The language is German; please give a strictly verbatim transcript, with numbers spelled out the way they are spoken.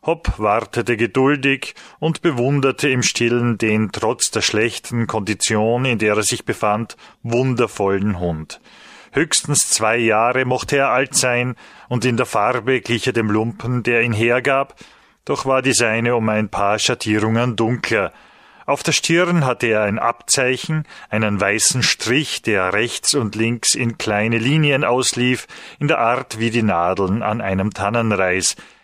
Hopp wartete geduldig und bewunderte im Stillen den trotz der schlechten Kondition, in der er sich befand, wundervollen Hund. Höchstens zwei Jahre mochte er alt sein, und in der Farbe glich er dem Lumpen, der ihn hergab, doch war die seine um ein paar Schattierungen dunkler. Auf der Stirn hatte er ein Abzeichen, einen weißen Strich, der rechts und links in kleine Linien auslief, in der Art wie die Nadeln an einem Tannenreis.